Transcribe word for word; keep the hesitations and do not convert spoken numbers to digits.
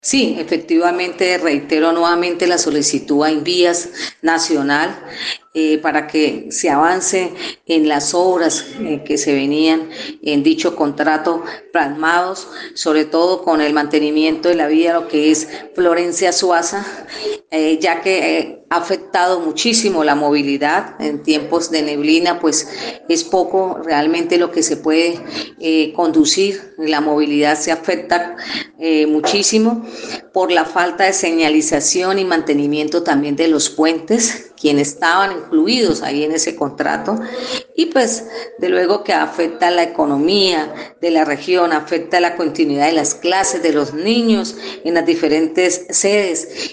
Sí, efectivamente, reitero nuevamente la solicitud a Invías Nacional eh, para que se avance en las obras eh, que se venían en dicho contrato plasmados, sobre todo con el mantenimiento de la vía, lo que es Florencia Suaza, eh, ya que eh, ha afectado muchísimo la movilidad en tiempos de neblina, pues es poco realmente lo que se puede eh, conducir, la movilidad se afecta eh, muchísimo por la falta de señalización y mantenimiento también de los puentes, quienes estaban incluidos ahí en ese contrato, y pues de luego que afecta la economía de la región, afecta la continuidad de las clases de los niños en las diferentes sedes